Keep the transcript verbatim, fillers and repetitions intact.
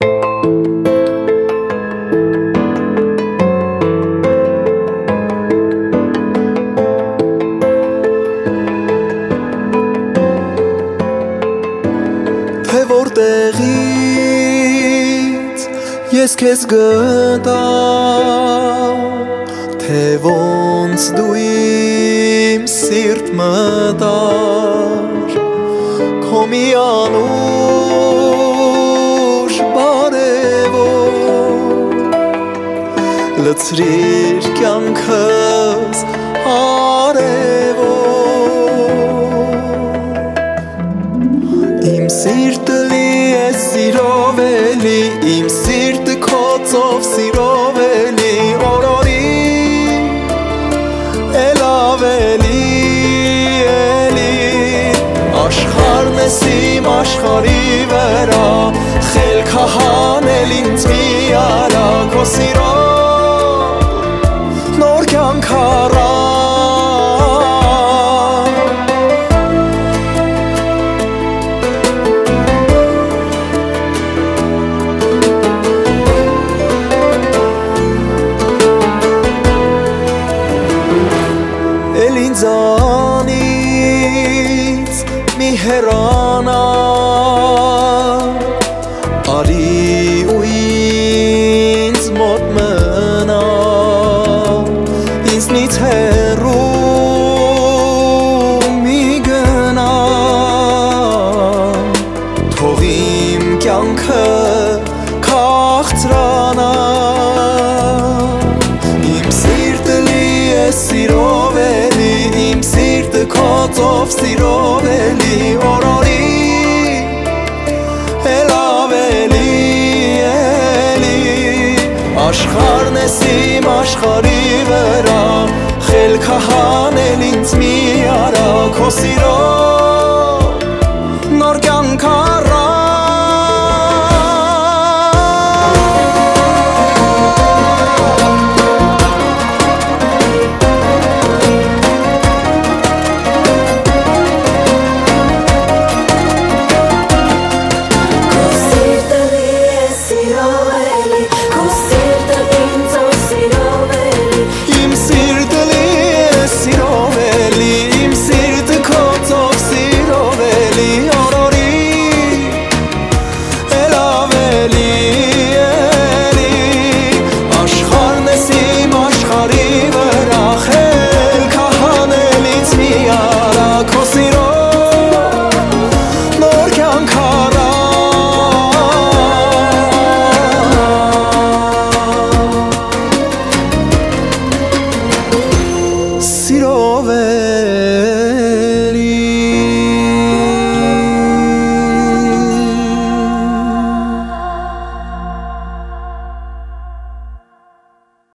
Թե որտեղից ես քեզ գտա, թե ոնց դու իմ սիրտ մտար, քո միանուշ բարևոր լցրիր կյանքս արևոր։ Իմ սիրտը լի է սիրով էլի, իմ սիրտը քո ծով սիրով էլի, օրորի էլ ավելի էլի, աշխարհն ես իմ աշխարհի վրա, խելքը հանել ինձ մի արա, քո սիրով նոր կյանք առա։ Էլ ինձանից մի հեռանա, արի ու ինձ մոտ մնա, ինձնից հեռու մի գնա, թող իմ կյանքը քաղցրանա, իմ սիրտը լի է սիրով էլի, իմ սիրտը քո ծով սիրով էլի, օրորի էլ ավելի էլի, աշխարհն ես իմ աշխարհի վրա, խելքը հանել ինձ մի արա, քո սիրով